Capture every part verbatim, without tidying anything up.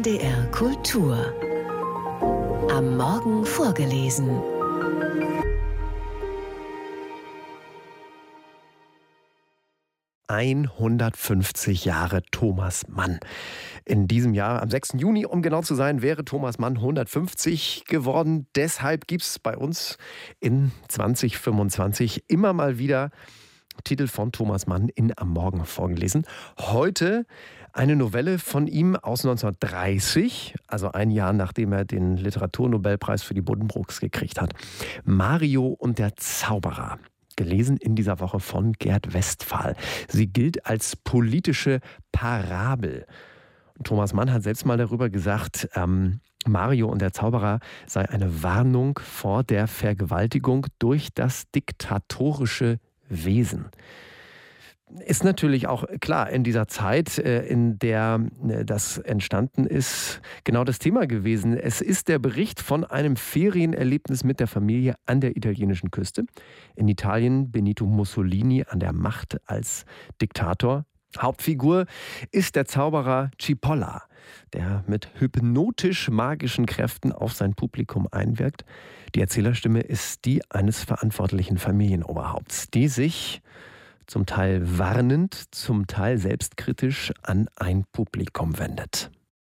N D R Kultur. Am Morgen vorgelesen. hundertfünfzig Jahre Thomas Mann. In diesem Jahr, am sechsten Juni, um genau zu sein, wäre Thomas Mann hundertfünfzig geworden. Deshalb gibt es bei uns in zwanzig fünfundzwanzig immer mal wieder Titel von Thomas Mann in Am Morgen vorgelesen. Heute eine Novelle von ihm aus neunzehnhundertdreißig, also ein Jahr nachdem er den Literaturnobelpreis für die Buddenbrooks gekriegt hat. Mario und der Zauberer. Gelesen in dieser Woche von Gerd Westphal. Sie gilt als politische Parabel. Thomas Mann hat selbst mal darüber gesagt, ähm, Mario und der Zauberer sei eine Warnung vor der Vergewaltigung durch das diktatorische Wesen. Ist natürlich auch klar in dieser Zeit, in der das entstanden ist, genau das Thema gewesen. Es ist der Bericht von einem Ferienerlebnis mit der Familie an der italienischen Küste. In Italien Benito Mussolini an der Macht als Diktator. Hauptfigur ist der Zauberer Cipolla, der mit hypnotisch-magischen Kräften auf sein Publikum einwirkt. Die Erzählerstimme ist die eines verantwortlichen Familienoberhaupts, die sich zum Teil warnend, zum Teil selbstkritisch an ein Publikum wendet.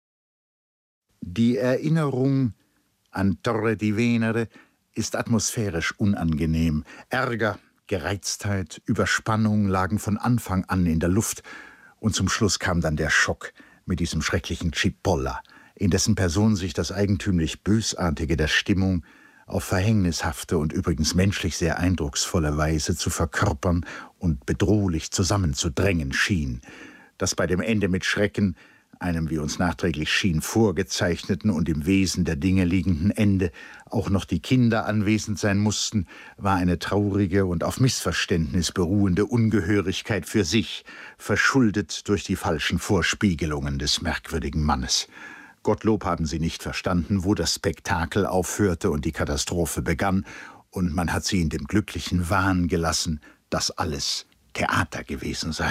Die Erinnerung an Torre di Venere ist atmosphärisch unangenehm. Ärger, Gereiztheit, Überspannung lagen von Anfang an in der Luft. Und zum Schluss kam dann der Schock mit diesem schrecklichen Cipolla, in dessen Person sich das eigentümlich Bösartige der Stimmung auf verhängnishafte und übrigens menschlich sehr eindrucksvolle Weise zu verkörpern und bedrohlich zusammenzudrängen schien, dass bei dem Ende mit Schrecken, einem wie uns nachträglich schien vorgezeichneten und im Wesen der Dinge liegenden Ende, auch noch die Kinder anwesend sein mussten, war eine traurige und auf Missverständnis beruhende Ungehörigkeit für sich, verschuldet durch die falschen Vorspiegelungen des merkwürdigen Mannes. Gottlob haben sie nicht verstanden, wo das Spektakel aufhörte und die Katastrophe begann, und man hat sie in dem glücklichen Wahn gelassen, dass alles Theater gewesen sei.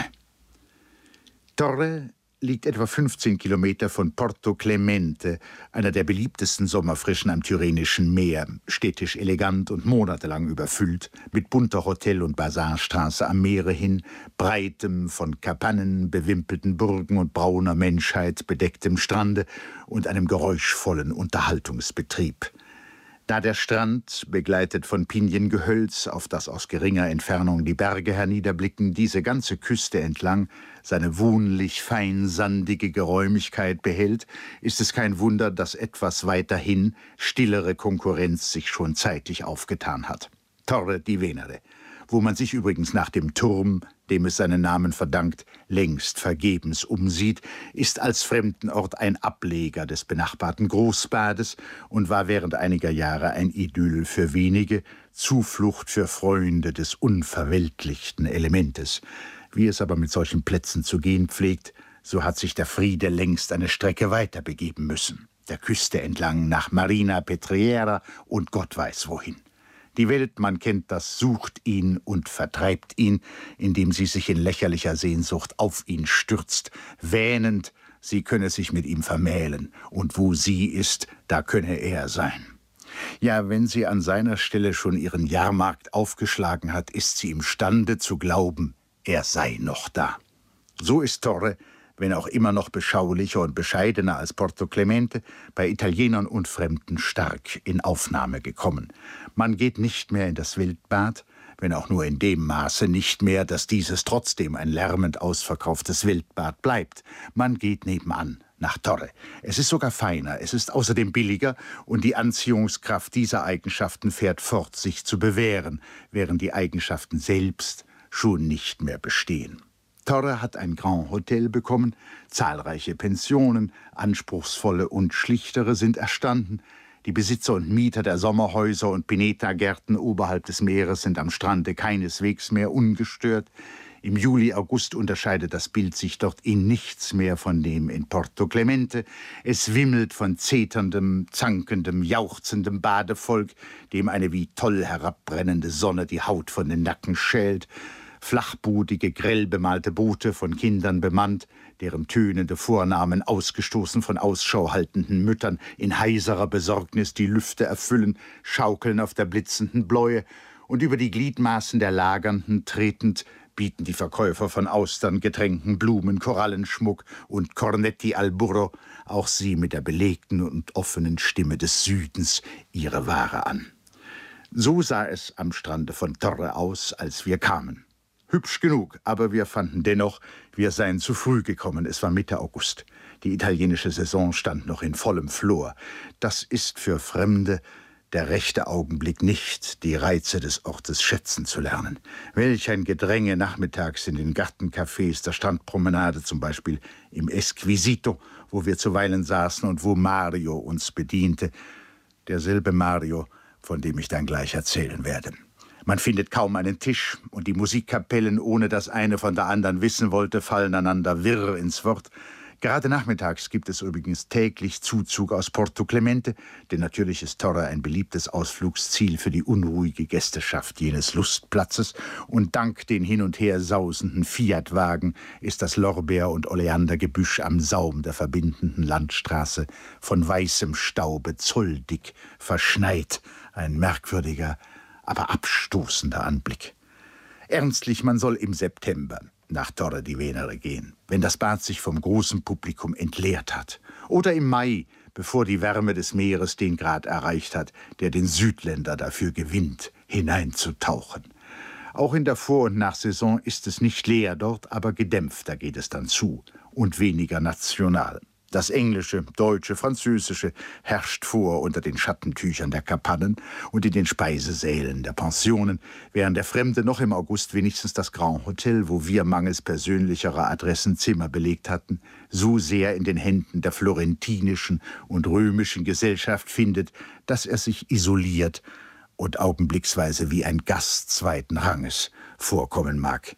Torre liegt etwa fünfzehn Kilometer von Porto Clemente, einer der beliebtesten Sommerfrischen am Tyrrhenischen Meer, städtisch elegant und monatelang überfüllt, mit bunter Hotel- und Basarstraße am Meere hin, breitem, von Kapanen bewimpelten Burgen und brauner Menschheit bedecktem Strande und einem geräuschvollen Unterhaltungsbetrieb. Da der Strand, begleitet von Piniengehölz, auf das aus geringer Entfernung die Berge herniederblicken, diese ganze Küste entlang seine wohnlich fein sandige Geräumigkeit behält, ist es kein Wunder, dass etwas weiterhin stillere Konkurrenz sich schon zeitig aufgetan hat. Torre di Venere, wo man sich übrigens nach dem Turm, dem es seinen Namen verdankt, längst vergebens umsieht, ist als Fremdenort ein Ableger des benachbarten Großbades und war während einiger Jahre ein Idyll für wenige, Zuflucht für Freunde des unverweltlichten Elementes. Wie es aber mit solchen Plätzen zu gehen pflegt, so hat sich der Friede längst eine Strecke weiter begeben müssen, der Küste entlang nach Marina Petriera und Gott weiß wohin. Die Welt, man kennt das, sucht ihn und vertreibt ihn, indem sie sich in lächerlicher Sehnsucht auf ihn stürzt, wähnend, sie könne sich mit ihm vermählen, und wo sie ist, da könne er sein. Ja, wenn sie an seiner Stelle schon ihren Jahrmarkt aufgeschlagen hat, ist sie imstande zu glauben, er sei noch da. So ist Torre, wenn auch immer noch beschaulicher und bescheidener als Porto Clemente, bei Italienern und Fremden stark in Aufnahme gekommen. Man geht nicht mehr in das Wildbad, wenn auch nur in dem Maße nicht mehr, dass dieses trotzdem ein lärmend ausverkauftes Wildbad bleibt. Man geht nebenan nach Torre. Es ist sogar feiner, es ist außerdem billiger, und die Anziehungskraft dieser Eigenschaften fährt fort, sich zu bewähren, während die Eigenschaften selbst schon nicht mehr bestehen. Torre hat ein Grand Hotel bekommen, zahlreiche Pensionen, anspruchsvolle und schlichtere sind erstanden. Die Besitzer und Mieter der Sommerhäuser und Pineta-Gärten oberhalb des Meeres sind am Strande keineswegs mehr ungestört. Im Juli, August unterscheidet das Bild sich dort in nichts mehr von dem in Porto Clemente. Es wimmelt von zeterndem, zankendem, jauchzendem Badevolk, dem eine wie toll herabbrennende Sonne die Haut von den Nacken schält. flachbudige, grell bemalte Boote von Kindern bemannt, deren tönende Vornamen ausgestoßen von Ausschau haltenden Müttern in heiserer Besorgnis die Lüfte erfüllen, schaukeln auf der blitzenden Bläue, und über die Gliedmaßen der Lagernden tretend bieten die Verkäufer von Austern, Getränken, Blumen, Korallenschmuck und Cornetti al Burro, auch sie mit der belegten und offenen Stimme des Südens, ihre Ware an. So sah es am Strande von Torre aus, als wir kamen. Hübsch genug, aber wir fanden dennoch, wir seien zu früh gekommen. Es war Mitte August. Die italienische Saison stand noch in vollem Flor. Das ist für Fremde der rechte Augenblick nicht, die Reize des Ortes schätzen zu lernen. Welch ein Gedränge nachmittags in den Gartencafés der Strandpromenade, zum Beispiel im Esquisito, wo wir zuweilen saßen und wo Mario uns bediente. Derselbe Mario, von dem ich dann gleich erzählen werde. Man findet kaum einen Tisch, und die Musikkapellen, ohne dass eine von der anderen wissen wollte, fallen einander wirr ins Wort. Gerade nachmittags gibt es übrigens täglich Zuzug aus Porto Clemente, denn natürlich ist Torre ein beliebtes Ausflugsziel für die unruhige Gästeschaft jenes Lustplatzes, und dank den hin und her sausenden Fiat-Wagen ist das Lorbeer- und Oleandergebüsch am Saum der verbindenden Landstraße von weißem Staube zolldick verschneit, ein merkwürdiger, aber abstoßender Anblick. Ernstlich, man soll im September nach Torre di Venere gehen, wenn das Bad sich vom großen Publikum entleert hat. Oder im Mai, bevor die Wärme des Meeres den Grad erreicht hat, der den Südländer dafür gewinnt, hineinzutauchen. Auch in der Vor- und Nachsaison ist es nicht leer dort, aber gedämpfter geht es dann zu und weniger national. Das Englische, Deutsche, Französische herrscht vor unter den Schattentüchern der Kapannen und in den Speisesälen der Pensionen, während der Fremde noch im August wenigstens das Grand Hotel, wo wir mangels persönlicherer Adressen Zimmer belegt hatten, so sehr in den Händen der florentinischen und römischen Gesellschaft findet, dass er sich isoliert und augenblicksweise wie ein Gast zweiten Ranges vorkommen mag.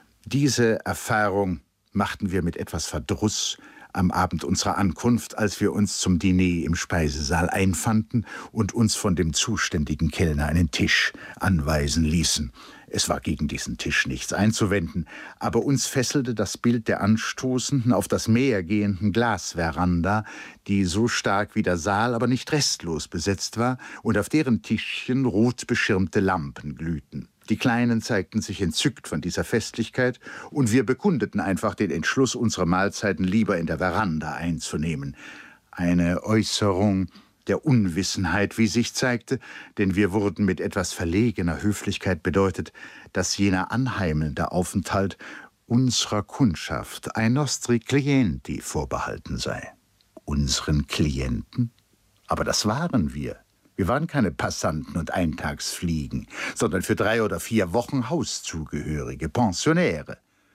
Diese Erfahrung machten wir mit etwas Verdruss am Abend unserer Ankunft, als wir uns zum Diner im Speisesaal einfanden und uns von dem zuständigen Kellner einen Tisch anweisen ließen. Es war gegen diesen Tisch nichts einzuwenden, aber uns fesselte das Bild der anstoßenden, auf das Meer gehenden Glasveranda, die so stark wie der Saal, aber nicht restlos besetzt war und auf deren Tischchen rot beschirmte Lampen glühten. Die Kleinen zeigten sich entzückt von dieser Festlichkeit, und wir bekundeten einfach den Entschluss, unsere Mahlzeiten lieber in der Veranda einzunehmen. Eine Äußerung der Unwissenheit, wie sich zeigte, denn wir wurden mit etwas verlegener Höflichkeit bedeutet, dass jener anheimelnde Aufenthalt unserer Kundschaft, ai nostri clienti, vorbehalten sei. Unseren Klienten? Aber das waren wir. Wir waren keine Passanten und Eintagsfliegen, sondern für drei oder vier Wochen Hauszugehörige, Pensionäre.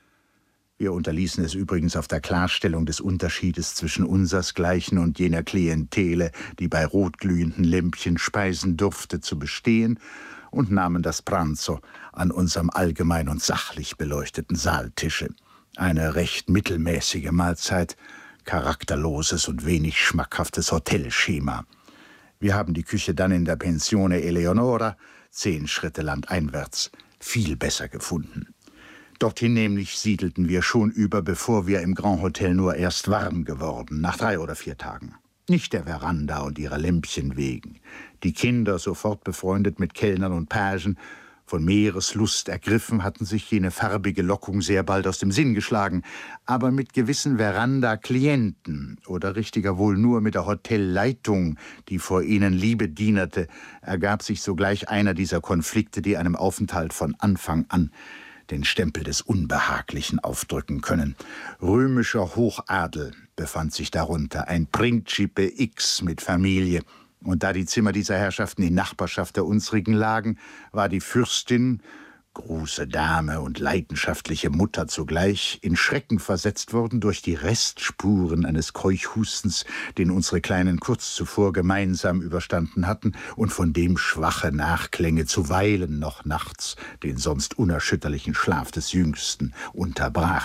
Wir unterließen es übrigens auf der Klarstellung des Unterschiedes zwischen unsersgleichen und jener Klientele, die bei rotglühenden Lämpchen speisen durfte, zu bestehen, und nahmen das Pranzo an unserem allgemein und sachlich beleuchteten Saaltische. Eine recht mittelmäßige Mahlzeit, charakterloses und wenig schmackhaftes Hotelschema. Wir haben die Küche dann in der Pensione Eleonora, zehn Schritte landeinwärts, viel besser gefunden. Dorthin nämlich siedelten wir schon über, bevor wir im Grand Hotel nur erst warm geworden, nach drei oder vier Tagen. Nicht der Veranda und ihrer Lämpchen wegen. Die Kinder, sofort befreundet mit Kellnern und Pagen, von Meereslust ergriffen, hatten sich jene farbige Lockung sehr bald aus dem Sinn geschlagen. Aber mit gewissen Veranda-Klienten, oder richtiger wohl nur mit der Hotelleitung, die vor ihnen Liebe dienerte, ergab sich sogleich einer dieser Konflikte, die einem Aufenthalt von Anfang an den Stempel des Unbehaglichen aufdrücken können. Römischer Hochadel befand sich darunter, ein Principe X mit Familie. Und da die Zimmer dieser Herrschaften in Nachbarschaft der unsrigen lagen, war die Fürstin, große Dame und leidenschaftliche Mutter zugleich, in Schrecken versetzt worden durch die Restspuren eines Keuchhustens, den unsere Kleinen kurz zuvor gemeinsam überstanden hatten und von dem schwache Nachklänge zuweilen noch nachts den sonst unerschütterlichen Schlaf des Jüngsten unterbrachen.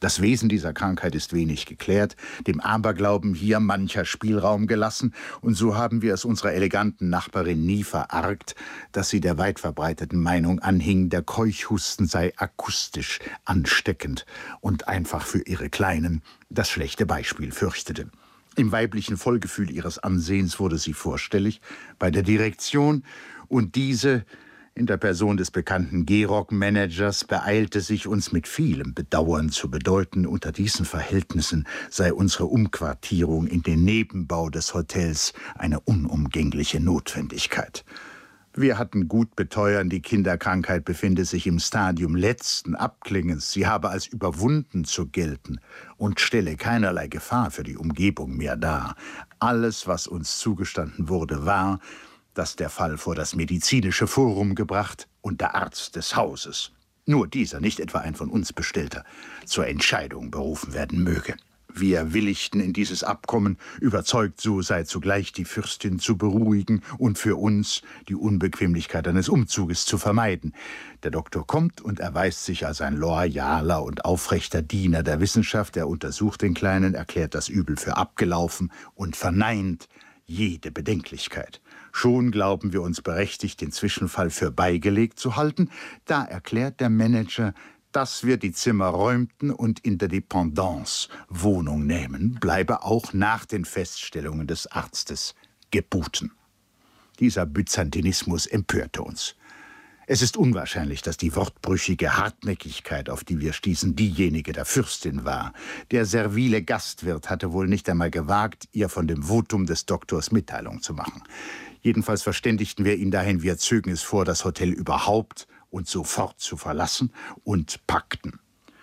Das Wesen dieser Krankheit ist wenig geklärt, dem Aberglauben hier mancher Spielraum gelassen, und so haben wir es unserer eleganten Nachbarin nie verargt, dass sie der weit verbreiteten Meinung anhing, der Keuchhusten sei akustisch ansteckend und einfach für ihre Kleinen das schlechte Beispiel fürchtete. Im weiblichen Vollgefühl ihres Ansehens wurde sie vorstellig bei der Direktion, und diese in der Person des bekannten Gehrock-Managers beeilte sich, uns mit vielem Bedauern zu bedeuten, unter diesen Verhältnissen sei unsere Umquartierung in den Nebenbau des Hotels eine unumgängliche Notwendigkeit. Wir hatten gut beteuern, die Kinderkrankheit befinde sich im Stadium letzten Abklingens, sie habe als überwunden zu gelten und stelle keinerlei Gefahr für die Umgebung mehr dar. Alles, was uns zugestanden wurde, war, dass der Fall vor das medizinische Forum gebracht und der Arzt des Hauses, nur dieser, nicht etwa ein von uns Bestellter, zur Entscheidung berufen werden möge. Wir willigten in dieses Abkommen, überzeugt, so sei zugleich die Fürstin zu beruhigen und für uns die Unbequemlichkeit eines Umzuges zu vermeiden. Der Doktor kommt und erweist sich als ein loyaler und aufrechter Diener der Wissenschaft. Er untersucht den Kleinen, erklärt das Übel für abgelaufen und verneint jede Bedenklichkeit. Schon glauben wir uns berechtigt, den Zwischenfall für beigelegt zu halten. Da erklärt der Manager, dass wir die Zimmer räumten und in der Dependance Wohnung nehmen, bleibe auch nach den Feststellungen des Arztes geboten. Dieser Byzantinismus empörte uns. Es ist unwahrscheinlich, dass die wortbrüchige Hartnäckigkeit, auf die wir stießen, diejenige der Fürstin war. Der servile Gastwirt hatte wohl nicht einmal gewagt, ihr von dem Votum des Doktors Mitteilung zu machen. Jedenfalls verständigten wir ihn dahin, wir zögen es vor, das Hotel überhaupt und sofort zu verlassen, und packten.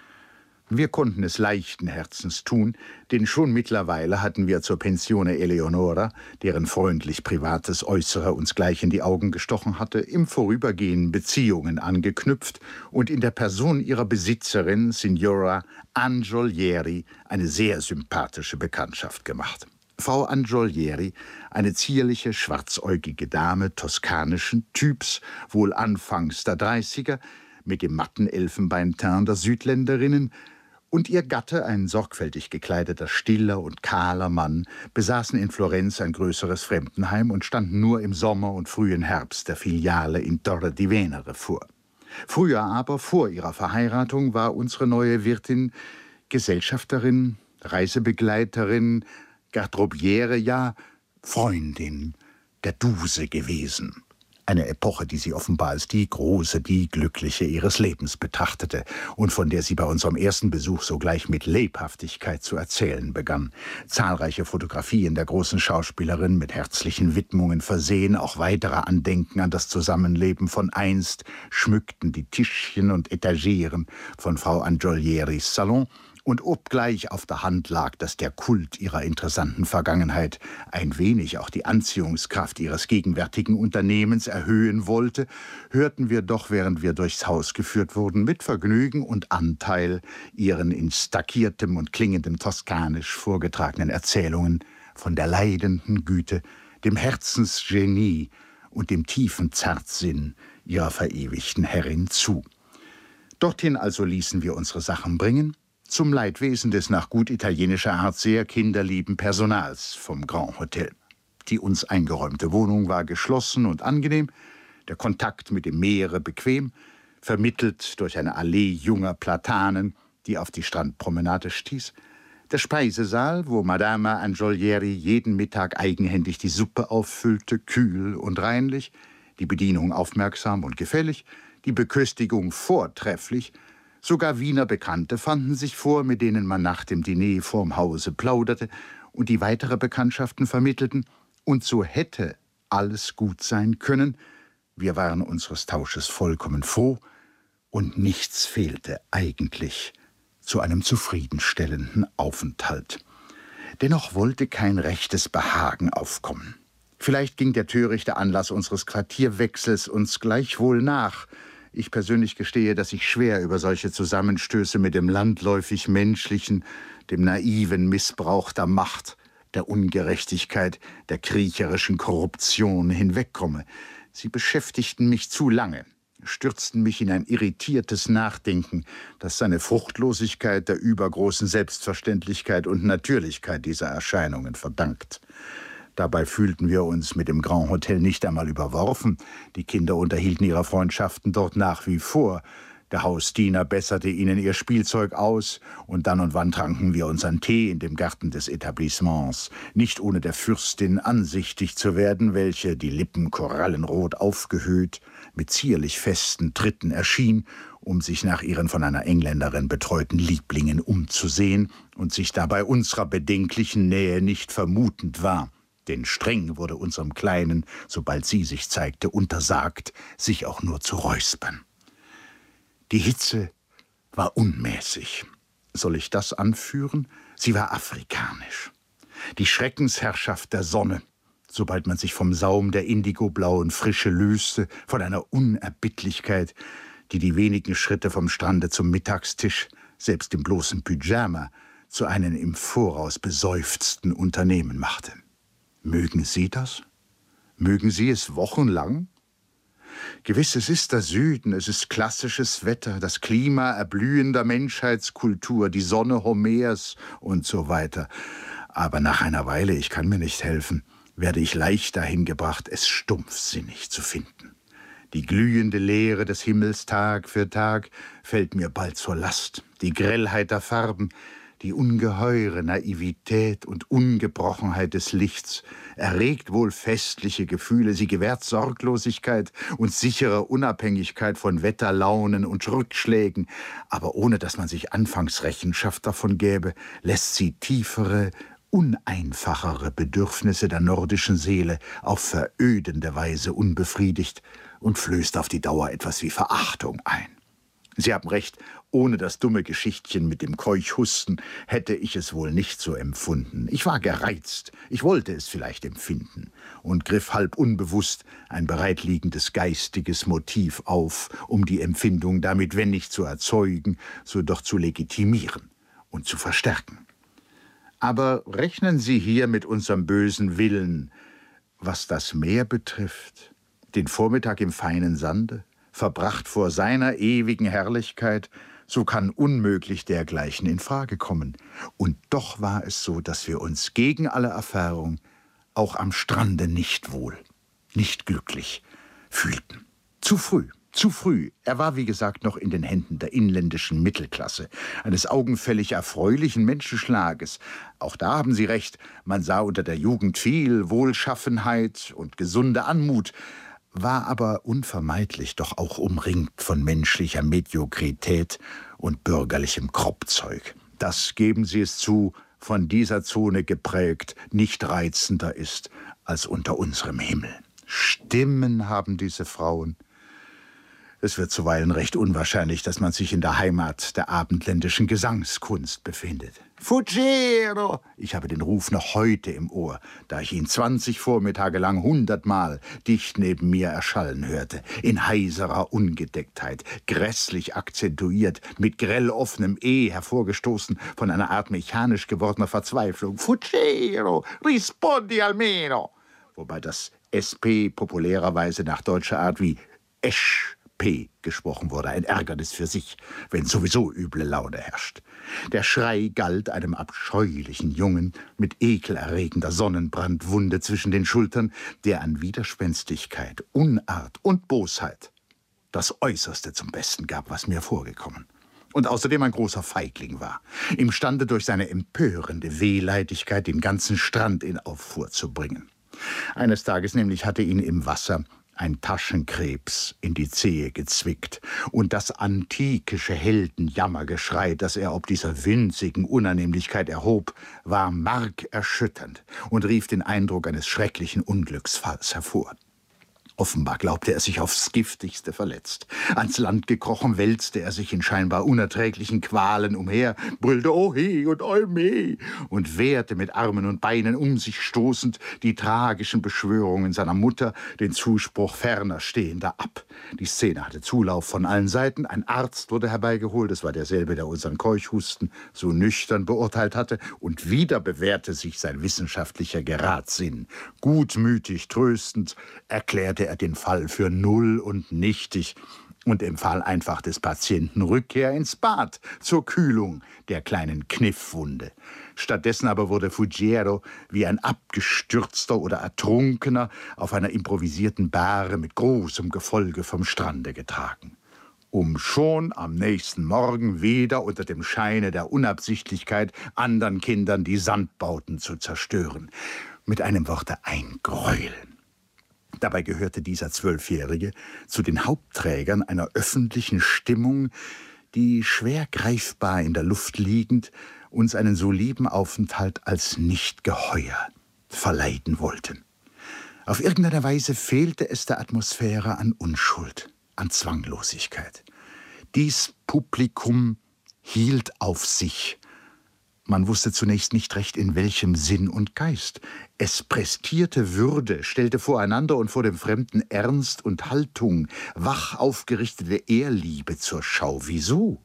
Wir konnten es leichten Herzens tun, denn schon mittlerweile hatten wir zur Pensione Eleonora, deren freundlich privates Äußere uns gleich in die Augen gestochen hatte, im Vorübergehen Beziehungen angeknüpft und in der Person ihrer Besitzerin, Signora Angiolieri, eine sehr sympathische Bekanntschaft gemacht. Frau Angiolieri, eine zierliche, schwarzäugige Dame toskanischen Typs, wohl anfangs der Dreißiger, mit dem matten Elfenbeinteint der Südländerinnen, und ihr Gatte, ein sorgfältig gekleideter, stiller und kahler Mann, besaßen in Florenz ein größeres Fremdenheim und standen nur im Sommer und frühen Herbst der Filiale in Torre di Venere vor. Früher aber, vor ihrer Verheiratung, war unsere neue Wirtin Gesellschafterin, Reisebegleiterin, Garderobiere, ja Freundin der Duse gewesen. Eine Epoche, die sie offenbar als die große, die glückliche ihres Lebens betrachtete und von der sie bei unserem ersten Besuch sogleich mit Lebhaftigkeit zu erzählen begann. Zahlreiche Fotografien der großen Schauspielerin mit herzlichen Widmungen versehen, auch weitere Andenken an das Zusammenleben von einst schmückten die Tischchen und Etageren von Frau Angiolieris Salon. Und obgleich auf der Hand lag, dass der Kult ihrer interessanten Vergangenheit ein wenig auch die Anziehungskraft ihres gegenwärtigen Unternehmens erhöhen wollte, hörten wir doch, während wir durchs Haus geführt wurden, mit Vergnügen und Anteil ihren in stackiertem und klingendem Toskanisch vorgetragenen Erzählungen von der leidenden Güte, dem Herzensgenie und dem tiefen Zartsinn ihrer verewigten Herrin zu. Dorthin also ließen wir unsere Sachen bringen, zum Leidwesen des nach gut italienischer Art sehr kinderlieben Personals vom Grand Hotel. Die uns eingeräumte Wohnung war geschlossen und angenehm, der Kontakt mit dem Meere bequem, vermittelt durch eine Allee junger Platanen, die auf die Strandpromenade stieß. Der Speisesaal, wo Madama Angiolieri jeden Mittag eigenhändig die Suppe auffüllte, kühl und reinlich, die Bedienung aufmerksam und gefällig, die Beköstigung vortrefflich. Sogar Wiener Bekannte fanden sich vor, mit denen man nach dem Diner vorm Hause plauderte und die weitere Bekanntschaften vermittelten. Und so hätte alles gut sein können. Wir waren unseres Tausches vollkommen froh und nichts fehlte eigentlich zu einem zufriedenstellenden Aufenthalt. Dennoch wollte kein rechtes Behagen aufkommen. Vielleicht ging der törichte Anlass unseres Quartierwechsels uns gleichwohl nach. Ich persönlich gestehe, dass ich schwer über solche Zusammenstöße mit dem landläufig menschlichen, dem naiven Missbrauch der Macht, der Ungerechtigkeit, der kriecherischen Korruption hinwegkomme. Sie beschäftigten mich zu lange. stürzten mich in ein irritiertes Nachdenken, das seine Fruchtlosigkeit der übergroßen Selbstverständlichkeit und Natürlichkeit dieser Erscheinungen verdankt. Dabei fühlten wir uns mit dem Grand Hotel nicht einmal überworfen. Die Kinder unterhielten ihre Freundschaften dort nach wie vor. Der Hausdiener besserte ihnen ihr Spielzeug aus, und dann und wann tranken wir unseren Tee in dem Garten des Etablissements, nicht ohne der Fürstin ansichtig zu werden, welche, die Lippen korallenrot aufgehöht, mit zierlich festen Tritten erschien, um sich nach ihren von einer Engländerin betreuten Lieblingen umzusehen und sich dabei unserer bedenklichen Nähe nicht vermutend war. Denn streng wurde unserem Kleinen, sobald sie sich zeigte, untersagt, sich auch nur zu räuspern. Die Hitze war unmäßig. Soll ich das anführen? Sie war afrikanisch. Die Schreckensherrschaft der Sonne, sobald man sich vom Saum der indigoblauen Frische löste, von einer Unerbittlichkeit, die die wenigen Schritte vom Strande zum Mittagstisch, selbst im bloßen Pyjama, zu einem im Voraus beseufzten Unternehmen machte. Mögen Sie das? Mögen Sie es wochenlang? Gewiss, es ist der Süden, es ist klassisches Wetter, das Klima erblühender Menschheitskultur, die Sonne Homers und so weiter. Aber nach einer Weile, ich kann mir nicht helfen, werde ich leicht dahin gebracht, es stumpfsinnig zu finden. Die glühende Leere des Himmels Tag für Tag fällt mir bald zur Last. Die Grellheit der Farben, die ungeheure Naivität und Ungebrochenheit des Lichts erregt wohl festliche Gefühle, sie gewährt Sorglosigkeit und sichere Unabhängigkeit von Wetterlaunen und Rückschlägen, aber ohne dass man sich anfangs Rechenschaft davon gäbe, lässt sie tiefere, uneinfachere Bedürfnisse der nordischen Seele auf verödende Weise unbefriedigt und flößt auf die Dauer etwas wie Verachtung ein. Sie haben recht, ohne das dumme Geschichtchen mit dem Keuchhusten hätte ich es wohl nicht so empfunden. Ich war gereizt, ich wollte es vielleicht empfinden und griff halb unbewusst ein bereitliegendes geistiges Motiv auf, um die Empfindung damit, wenn nicht zu erzeugen, so doch zu legitimieren und zu verstärken. Aber rechnen Sie hier mit unserem bösen Willen, was das Meer betrifft, den Vormittag im feinen Sande, verbracht vor seiner ewigen Herrlichkeit, so kann unmöglich dergleichen in Frage kommen. Und doch war es so, dass wir uns gegen alle Erfahrung auch am Strande nicht wohl, nicht glücklich fühlten. Zu früh, zu früh. Er war, wie gesagt, noch in den Händen der inländischen Mittelklasse, eines augenfällig erfreulichen Menschenschlages. Auch da haben Sie recht, man sah unter der Jugend viel Wohlschaffenheit und gesunde Anmut, war aber unvermeidlich doch auch umringt von menschlicher Mediokrität und bürgerlichem Kroppzeug. Das, geben Sie es zu, von dieser Zone geprägt, nicht reizender ist als unter unserem Himmel. Stimmen haben diese Frauen. Es wird zuweilen recht unwahrscheinlich, dass man sich in der Heimat der abendländischen Gesangskunst befindet. Fuggero! Ich habe den Ruf noch heute im Ohr, da ich ihn zwanzig Vormittage lang hundertmal dicht neben mir erschallen hörte, in heiserer Ungedecktheit, grässlich akzentuiert, mit grell offenem E hervorgestoßen von einer Art mechanisch gewordener Verzweiflung. Fuggero! Rispondi almeno! Wobei das S P populärerweise nach deutscher Art wie Esch P gesprochen wurde, ein Ärgernis für sich, wenn sowieso üble Laune herrscht. Der Schrei galt einem abscheulichen Jungen mit ekelerregender Sonnenbrandwunde zwischen den Schultern, der an Widerspenstigkeit, Unart und Bosheit das Äußerste zum Besten gab, was mir vorgekommen. Und außerdem ein großer Feigling war, imstande durch seine empörende Wehleidigkeit den ganzen Strand in Aufruhr zu bringen. Eines Tages nämlich hatte ihn im Wasser ein Taschenkrebs in die Zehe gezwickt, und das antikische Heldenjammergeschrei, das er ob dieser winzigen Unannehmlichkeit erhob, war markerschütternd und rief den Eindruck eines schrecklichen Unglücksfalls hervor. Offenbar glaubte er sich aufs Giftigste verletzt. Ans Land gekrochen wälzte er sich in scheinbar unerträglichen Qualen umher, brüllte Ohe und Olme und wehrte mit Armen und Beinen um sich stoßend die tragischen Beschwörungen seiner Mutter, den Zuspruch ferner Stehender ab. Die Szene hatte Zulauf von allen Seiten. Ein Arzt wurde herbeigeholt, es war derselbe, der unseren Keuchhusten so nüchtern beurteilt hatte, und wieder bewährte sich sein wissenschaftlicher Geradsinn. Gutmütig, tröstend erklärte er den Fall für null und nichtig und empfahl einfach des Patienten Rückkehr ins Bad zur Kühlung der kleinen Kniffwunde. Stattdessen aber wurde Fuggiero wie ein Abgestürzter oder Ertrunkener auf einer improvisierten Bahre mit großem Gefolge vom Strande getragen, um schon am nächsten Morgen wieder unter dem Scheine der Unabsichtlichkeit anderen Kindern die Sandbauten zu zerstören. Mit einem Worte ein Gräuel. Dabei gehörte dieser Zwölfjährige zu den Hauptträgern einer öffentlichen Stimmung, die schwer greifbar in der Luft liegend uns einen so lieben Aufenthalt als nicht geheuer verleiden wollten. Auf irgendeine Weise fehlte es der Atmosphäre an Unschuld, an Zwanglosigkeit. Dies Publikum hielt auf sich. Man wusste zunächst nicht recht, in welchem Sinn und Geist. Es prestierte Würde, stellte voreinander und vor dem Fremden Ernst und Haltung, wach aufgerichtete Ehrliebe zur Schau. Wieso?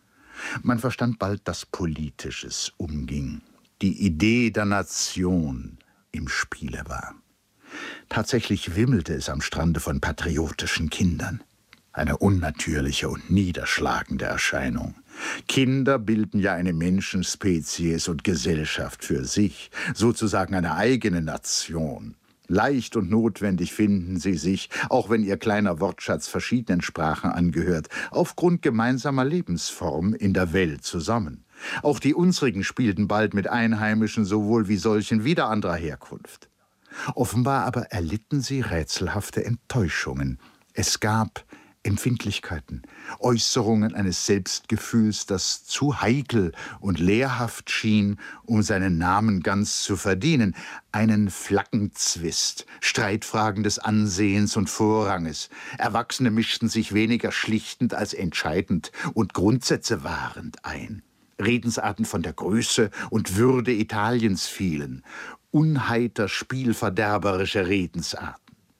Man verstand bald, dass Politisches umging, die Idee der Nation im Spiele war. Tatsächlich wimmelte es am Strande von patriotischen Kindern. Eine unnatürliche und niederschlagende Erscheinung. Kinder bilden ja eine Menschenspezies und Gesellschaft für sich, sozusagen eine eigene Nation. Leicht und notwendig finden sie sich, auch wenn ihr kleiner Wortschatz verschiedenen Sprachen angehört, aufgrund gemeinsamer Lebensform in der Welt zusammen. Auch die unsrigen spielten bald mit Einheimischen sowohl wie solchen wieder anderer Herkunft. Offenbar aber erlitten sie rätselhafte Enttäuschungen. Es gab Empfindlichkeiten, Äußerungen eines Selbstgefühls, das zu heikel und lehrhaft schien, um seinen Namen ganz zu verdienen, einen Flaggenzwist, Streitfragen des Ansehens und Vorranges. Erwachsene mischten sich weniger schlichtend als entscheidend und Grundsätze wahrend ein. Redensarten von der Größe und Würde Italiens fielen, unheiter spielverderberische Redensarten.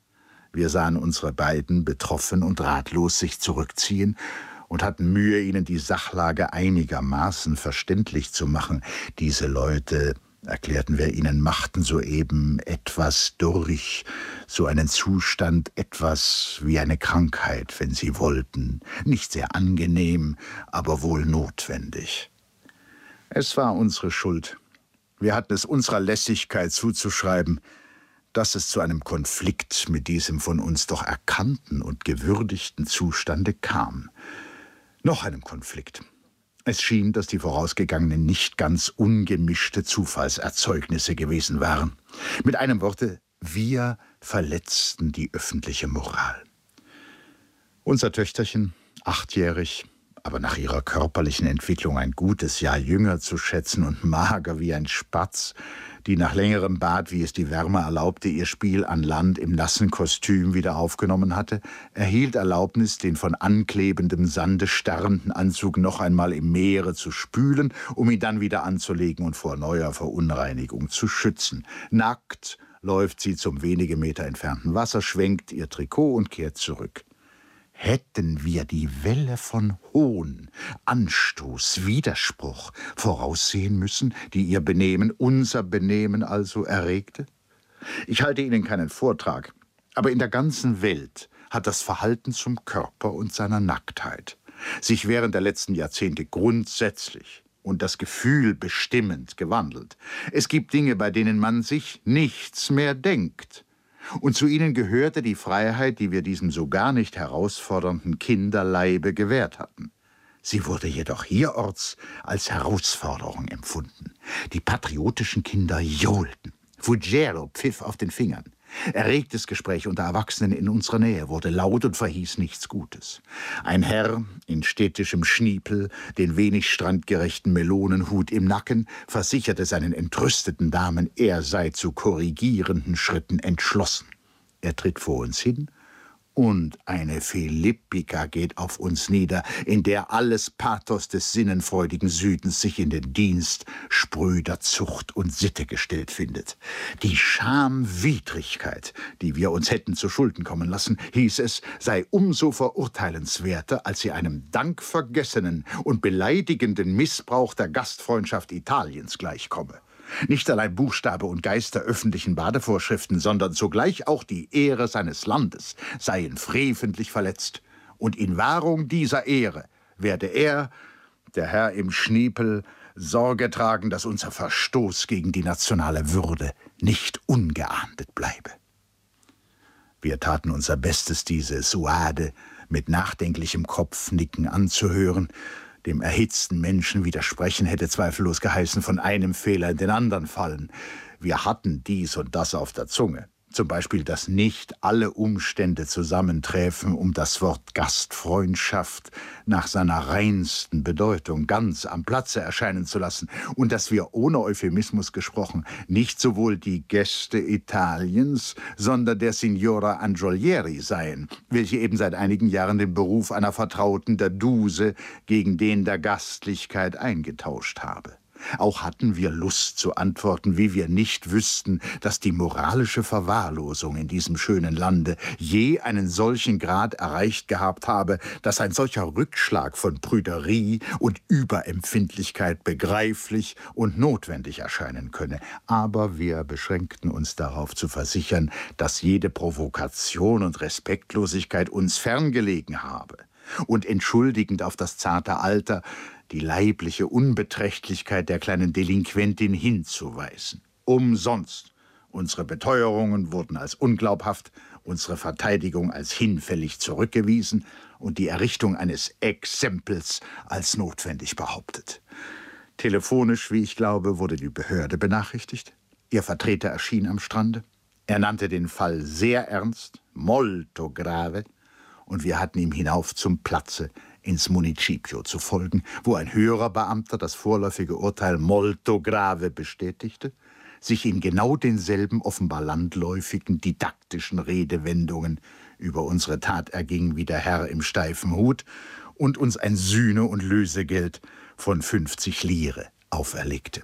Wir sahen unsere beiden betroffen und ratlos sich zurückziehen und hatten Mühe, ihnen die Sachlage einigermaßen verständlich zu machen. Diese Leute, erklärten wir ihnen, machten soeben etwas durch, so einen Zustand, etwas wie eine Krankheit, wenn sie wollten. Nicht sehr angenehm, aber wohl notwendig. Es war unsere Schuld. Wir hatten es unserer Lässigkeit zuzuschreiben, dass es zu einem Konflikt mit diesem von uns doch erkannten und gewürdigten Zustande kam. Noch einem Konflikt. Es schien, dass die vorausgegangenen nicht ganz ungemischte Zufallserzeugnisse gewesen waren. Mit einem Worte, wir verletzten die öffentliche Moral. Unser Töchterchen, achtjährig, aber nach ihrer körperlichen Entwicklung ein gutes Jahr jünger zu schätzen und mager wie ein Spatz, die nach längerem Bad, wie es die Wärme erlaubte, ihr Spiel an Land im nassen Kostüm wieder aufgenommen hatte, erhielt Erlaubnis, den von anklebendem Sande starrenden Anzug noch einmal im Meere zu spülen, um ihn dann wieder anzulegen und vor neuer Verunreinigung zu schützen. Nackt läuft sie zum wenige Meter entfernten Wasser, schwenkt ihr Trikot und kehrt zurück. Hätten wir die Welle von Hohn, Anstoß, Widerspruch voraussehen müssen, die ihr Benehmen, unser Benehmen also erregte? Ich halte Ihnen keinen Vortrag, aber in der ganzen Welt hat das Verhalten zum Körper und seiner Nacktheit sich während der letzten Jahrzehnte grundsätzlich und das Gefühl bestimmend gewandelt. Es gibt Dinge, bei denen man sich nichts mehr denkt. Und zu ihnen gehörte die Freiheit, die wir diesem so gar nicht herausfordernden Kinderleibe gewährt hatten. Sie wurde jedoch hierorts als Herausforderung empfunden. Die patriotischen Kinder johlten. Fuggiero pfiff auf den Fingern. Erregtes Gespräch unter Erwachsenen in unserer Nähe wurde laut und verhieß nichts Gutes. Ein Herr in städtischem Schniepel, den wenig strandgerechten Melonenhut im Nacken, versicherte seinen entrüsteten Damen, er sei zu korrigierenden Schritten entschlossen. Er tritt vor uns hin, und eine Philippika geht auf uns nieder, in der alles Pathos des sinnenfreudigen Südens sich in den Dienst spröder Zucht und Sitte gestellt findet. Die Schamwidrigkeit, die wir uns hätten zu Schulden kommen lassen, hieß es, sei umso verurteilenswerter, als sie einem dankvergessenen und beleidigenden Missbrauch der Gastfreundschaft Italiens gleichkomme. Nicht allein Buchstabe und Geist der öffentlichen Badevorschriften, sondern zugleich auch die Ehre seines Landes seien freventlich verletzt Und in Wahrung dieser Ehre werde er, der Herr im Schniepel, Sorge tragen, dass unser Verstoß gegen die nationale Würde nicht ungeahndet bleibe. Wir taten unser Bestes, diese Suade mit nachdenklichem Kopfnicken anzuhören. Dem erhitzten Menschen widersprechen hätte zweifellos geheißen, von einem Fehler in den anderen fallen. Wir hatten dies und das auf der Zunge. Zum Beispiel, dass nicht alle Umstände zusammenträfen, um das Wort Gastfreundschaft nach seiner reinsten Bedeutung ganz am Platze erscheinen zu lassen und dass wir, ohne Euphemismus gesprochen, nicht sowohl die Gäste Italiens, sondern der Signora Angiolieri seien, welche eben seit einigen Jahren den Beruf einer Vertrauten der Duse gegen den der Gastlichkeit eingetauscht habe. Auch hatten wir Lust zu antworten, wie wir nicht wüssten, dass die moralische Verwahrlosung in diesem schönen Lande je einen solchen Grad erreicht gehabt habe, dass ein solcher Rückschlag von Prüderie und Überempfindlichkeit begreiflich und notwendig erscheinen könne. Aber wir beschränkten uns darauf zu versichern, dass jede Provokation und Respektlosigkeit uns ferngelegen habe. Und entschuldigend auf das zarte Alter die leibliche Unbeträchtlichkeit der kleinen Delinquentin hinzuweisen. Umsonst. Unsere Beteuerungen wurden als unglaubhaft, unsere Verteidigung als hinfällig zurückgewiesen und die Errichtung eines Exempels als notwendig behauptet. Telefonisch, wie ich glaube, wurde die Behörde benachrichtigt. Ihr Vertreter erschien am Strande. Er nannte den Fall sehr ernst, molto grave, und wir hatten ihm hinauf zum Platze ins Municipio zu folgen, wo ein höherer Beamter das vorläufige Urteil molto grave bestätigte, sich in genau denselben offenbar landläufigen, didaktischen Redewendungen über unsere Tat erging wie der Herr im steifen Hut und uns ein Sühne- und Lösegeld von fünfzig Lire auferlegte.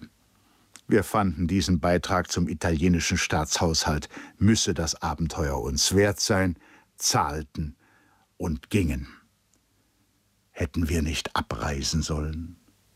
Wir fanden diesen Beitrag zum italienischen Staatshaushalt, müsse das Abenteuer uns wert sein, zahlten und gingen. Hätten wir nicht abreisen sollen?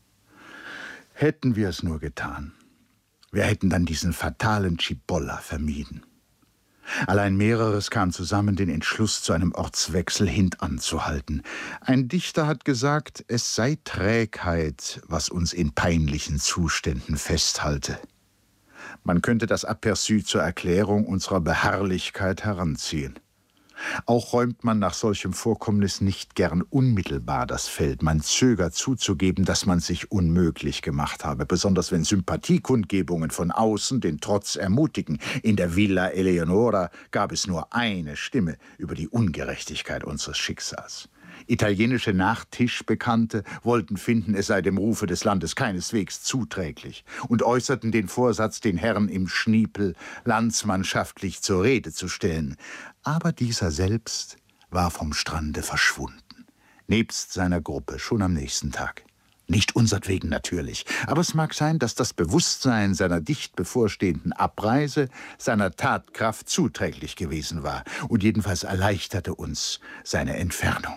Hätten wir es nur getan. Wir hätten dann diesen fatalen Cipolla vermieden. Allein mehreres kam zusammen, den Entschluss zu einem Ortswechsel hintanzuhalten. Ein Dichter hat gesagt, es sei Trägheit, was uns in peinlichen Zuständen festhalte. Man könnte das Aperçu zur Erklärung unserer Beharrlichkeit heranziehen. Auch räumt man nach solchem Vorkommnis nicht gern unmittelbar das Feld. Man zögert zuzugeben, dass man sich unmöglich gemacht habe, besonders wenn Sympathiekundgebungen von außen den Trotz ermutigen. In der Villa Eleonora gab es nur eine Stimme über die Ungerechtigkeit unseres Schicksals. Italienische Nachtischbekannte wollten finden, es sei dem Rufe des Landes keineswegs zuträglich und äußerten den Vorsatz, den Herrn im Schniepel landsmannschaftlich zur Rede zu stellen. Aber dieser selbst war vom Strande verschwunden, nebst seiner Gruppe schon am nächsten Tag. Nicht unsertwegen natürlich, aber es mag sein, dass das Bewusstsein seiner dicht bevorstehenden Abreise seiner Tatkraft zuträglich gewesen war und jedenfalls erleichterte uns seine Entfernung.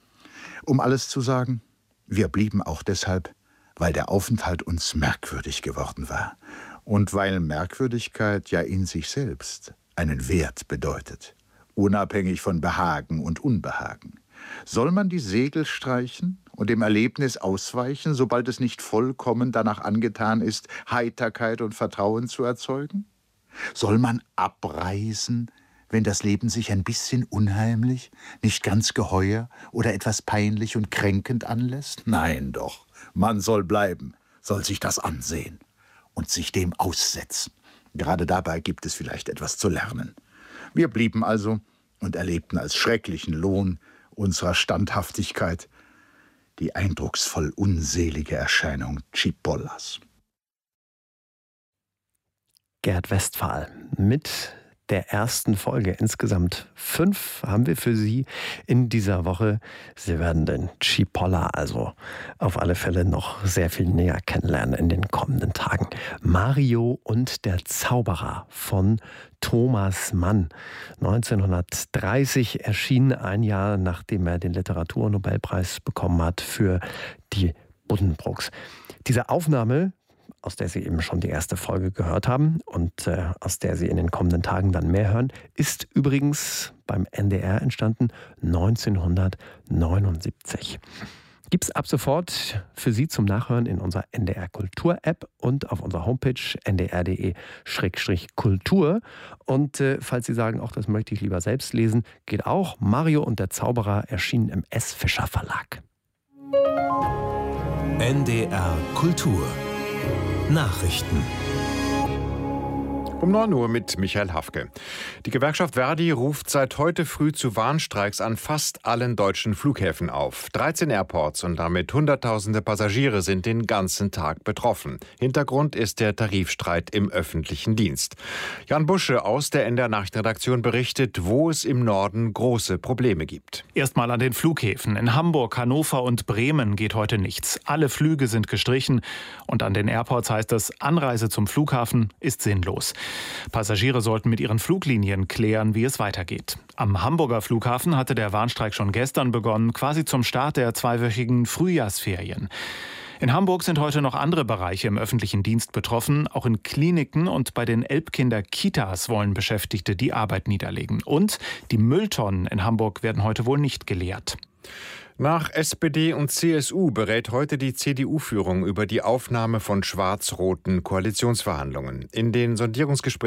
Um alles zu sagen, wir blieben auch deshalb, weil der Aufenthalt uns merkwürdig geworden war und weil Merkwürdigkeit ja in sich selbst einen Wert bedeutet, unabhängig von Behagen und Unbehagen. Soll man die Segel streichen und dem Erlebnis ausweichen, sobald es nicht vollkommen danach angetan ist, Heiterkeit und Vertrauen zu erzeugen? Soll man abreisen, wenn das Leben sich ein bisschen unheimlich, nicht ganz geheuer oder etwas peinlich und kränkend anlässt? Nein doch, man soll bleiben, soll sich das ansehen und sich dem aussetzen. Gerade dabei gibt es vielleicht etwas zu lernen. Wir blieben also und erlebten als schrecklichen Lohn unserer Standhaftigkeit die eindrucksvoll unselige Erscheinung Cipollas. Gerd Westphal mit der ersten Folge. Insgesamt fünf haben wir für Sie in dieser Woche. Sie werden den Cipolla also auf alle Fälle noch sehr viel näher kennenlernen in den kommenden Tagen. Mario und der Zauberer von Thomas Mann. neunzehnhundertdreißig erschien, ein Jahr nachdem er den Literaturnobelpreis bekommen hat für die Buddenbrooks. Diese Aufnahme aus der Sie eben schon die erste Folge gehört haben und äh, aus der Sie in den kommenden Tagen dann mehr hören, ist übrigens beim N D R entstanden neunzehnhundertneunundsiebzig. Gibt es ab sofort für Sie zum Nachhören in unserer N D R Kultur App und auf unserer Homepage n d r punkt d e Schrägstrich kultur. Und äh, falls Sie sagen, auch das möchte ich lieber selbst lesen, geht auch. Mario und der Zauberer erschienen im S. Fischer Verlag. N D R Kultur Nachrichten um neun Uhr mit Michael Hafke. Die Gewerkschaft Verdi ruft seit heute früh zu Warnstreiks an fast allen deutschen Flughäfen auf. dreizehn Airports und damit Hunderttausende Passagiere sind den ganzen Tag betroffen. Hintergrund ist der Tarifstreit im öffentlichen Dienst. Jan Busche aus der N D R Nachrichtenredaktion berichtet, wo es im Norden große Probleme gibt. Erstmal an den Flughäfen. In Hamburg, Hannover und Bremen geht heute nichts. Alle Flüge sind gestrichen. Und an den Airports heißt es, Anreise zum Flughafen ist sinnlos. Passagiere sollten mit ihren Fluglinien klären, wie es weitergeht. Am Hamburger Flughafen hatte der Warnstreik schon gestern begonnen, quasi zum Start der zweiwöchigen Frühjahrsferien. In Hamburg sind heute noch andere Bereiche im öffentlichen Dienst betroffen. Auch in Kliniken und bei den Elbkinder-Kitas wollen Beschäftigte die Arbeit niederlegen. Und die Mülltonnen in Hamburg werden heute wohl nicht geleert. Nach S P D und C S U berät heute die C D U-Führung über die Aufnahme von schwarz-roten Koalitionsverhandlungen. In den Sondierungsgesprächen